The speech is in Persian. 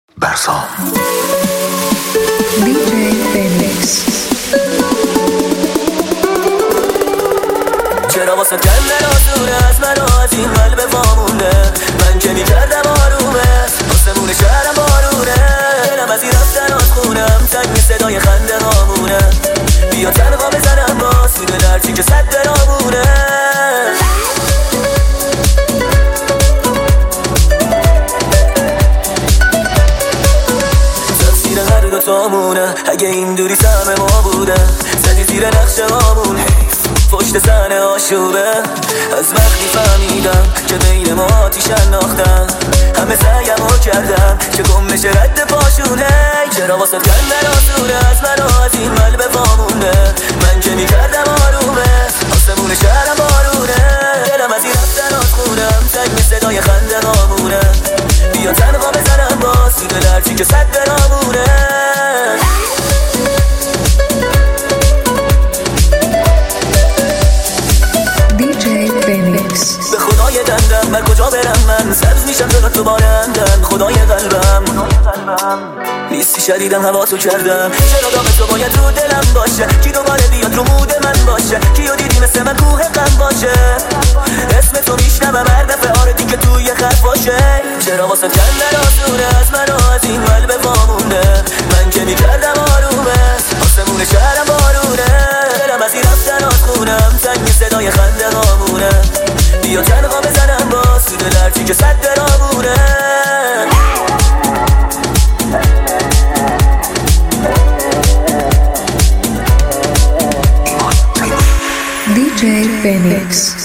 برسام DJ Phoenix. چرا واسه کندن آسونه از من و از این قلب وامونه، من که میکردم آرومه آسمون شهرم بارونه، دلم از این رفتن از خونم تنگ صدای خنده هامونه، بیا تنها بزنم با سوده درچی که صد درامونه. تفسیر هر دوتامونه اگه این دوری سهم ما بوده، زدی زیر نقش هامون پشت صحنه آشوبه. از وقتی فهمیدم که بین ما آتیش انداختم، همه سعیمو کردم که گم بشه رد پاشونه. چرا واسه کندن آسونه از من و از این قلب وامونه، من که میکردم آرومه آسمون شهرم بارونه، دلم از این رفتن از خونم تنگ صدای خنده هامونه، بیا تنها بزنم با سوده درچی که صد درامونه. به خدای دندم بر کجا برم من، سبز میشم جلو تو بارندن خدای قلبم، نیستی شدیدم هوا تو کردم. چرا داغ تو باید رو دلم باشه، کی دوباره بیاد رو مود من باشه، کیو دیدی مثل من کوه غم باشه، اسم تو میشنوم هر دفعه آره دیگه توی خط باشه. چرا واسه کندن آسونه از من و از این قلب وامونه، من که میکردم آرومه آسمون شهرم بارونه، دلم از این رفتن از خونم تنگ صدای خنده هامونه، بیا تنها بزنم با سوده درچی که صد درامونه. DJ Phoenix.